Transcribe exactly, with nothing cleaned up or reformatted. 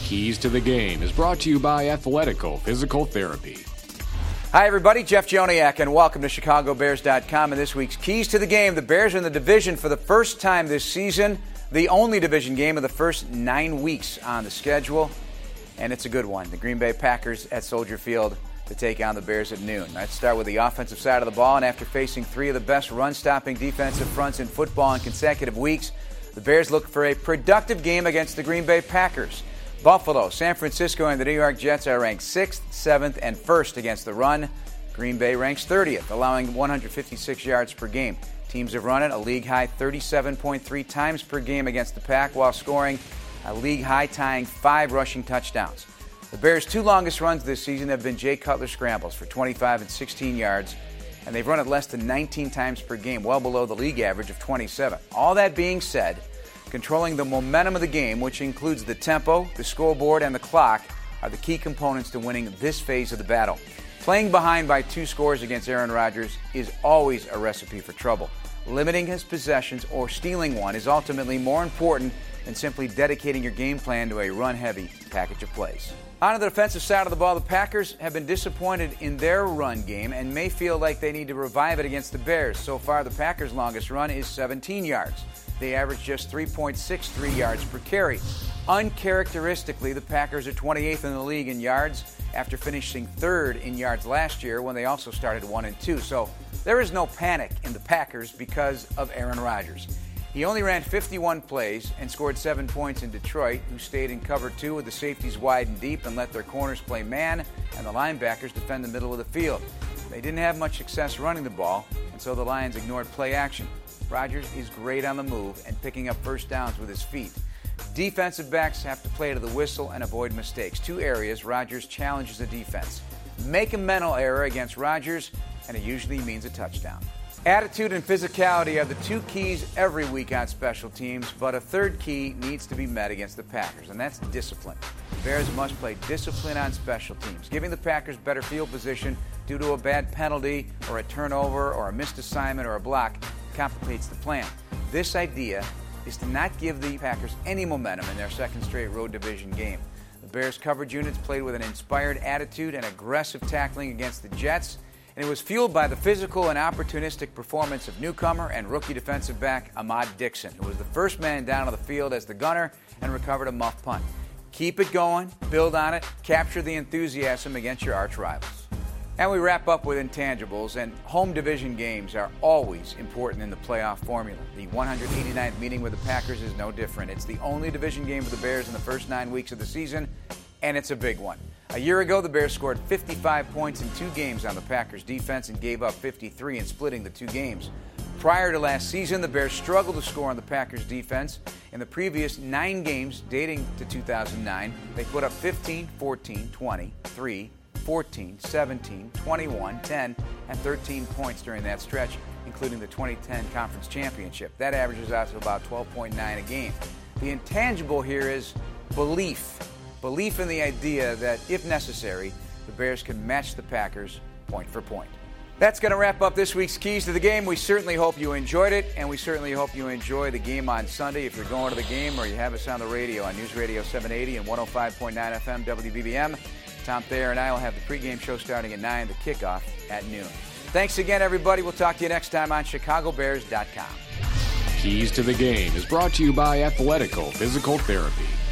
Keys to the Game is brought to you by Athletico Physical Therapy. Hi, everybody. Jeff Joniak, and welcome to Chicago Bears dot com and this week's Keys to the Game. The Bears are in the division for the first time this season, the only division game of the first nine weeks on the schedule, and it's a good one. The Green Bay Packers at Soldier Field to take on the Bears at noon. Let's start with the offensive side of the ball, and after facing three of the best run-stopping defensive fronts in football in consecutive weeks, the Bears look for a productive game against the Green Bay Packers. Buffalo, San Francisco, and the New York Jets are ranked sixth, seventh, and first against the run. Green Bay ranks thirtieth, allowing one hundred fifty-six yards per game. Teams have run it a league-high thirty-seven point three times per game against the Pack while scoring a league-high tying five rushing touchdowns. The Bears' two longest runs this season have been Jay Cutler scrambles for twenty-five and sixteen yards, and they've run it less than nineteen times per game, well below the league average of twenty-seven. All that being said, controlling the momentum of the game, which includes the tempo, the scoreboard, and the clock, are the key components to winning this phase of the battle. Playing behind by two scores against Aaron Rodgers is always a recipe for trouble. Limiting his possessions or stealing one is ultimately more important than simply dedicating your game plan to a run-heavy package of plays. On the defensive side of the ball, the Packers have been disappointed in their run game and may feel like they need to revive it against the Bears. So far, the Packers' longest run is seventeen yards. They average just three point six three yards per carry. Uncharacteristically, the Packers are twenty-eighth in the league in yards after finishing third in yards last year when they also started one and two. So there is no panic in the Packers because of Aaron Rodgers. He only ran fifty-one plays and scored seven points in Detroit, who stayed in cover two with the safeties wide and deep and let their corners play man and the linebackers defend the middle of the field. They didn't have much success running the ball, and so the Lions ignored play action. Rodgers is great on the move and picking up first downs with his feet. Defensive backs have to play to the whistle and avoid mistakes. Two areas Rodgers challenges the defense. Make a mental error against Rodgers, and it usually means a touchdown. Attitude and physicality are the two keys every week on special teams, but a third key needs to be met against the Packers, and that's discipline. The Bears must play discipline on special teams. Giving the Packers better field position due to a bad penalty or a turnover or a missed assignment or a block complicates the plan. This idea is to not give the Packers any momentum in their second straight road division game. The Bears' coverage units played with an inspired attitude and aggressive tackling against the Jets, and it was fueled by the physical and opportunistic performance of newcomer and rookie defensive back Ahmad Dixon, who was the first man down on the field as the gunner and recovered a muff punt. Keep it going, build on it, capture the enthusiasm against your arch rivals. And we wrap up with intangibles, and home division games are always important in the playoff formula. The one hundred eighty-ninth meeting with the Packers is no different. It's the only division game for the Bears in the first nine weeks of the season, and it's a big one. A year ago, the Bears scored fifty-five points in two games on the Packers' defense and gave up fifty-three in splitting the two games. Prior to last season, the Bears struggled to score on the Packers' defense. In the previous nine games dating to two thousand nine, they put up fifteen, fourteen, twenty, three, fourteen, seventeen, twenty-one, ten, and thirteen points during that stretch, including the twenty ten Conference Championship. That averages out to about twelve point nine a game. The intangible here is belief. Belief in the idea that, if necessary, the Bears can match the Packers point for point. That's going to wrap up this week's Keys to the Game. We certainly hope you enjoyed it, and we certainly hope you enjoy the game on Sunday if you're going to the game or you have us on the radio on News Radio seven eighty and one oh five point nine F M W B B M. Tom Thayer and I will have the pregame show starting at nine, the kickoff at noon. Thanks again, everybody. We'll talk to you next time on Chicago Bears dot com. Keys to the Game is brought to you by Athletico Physical Therapy.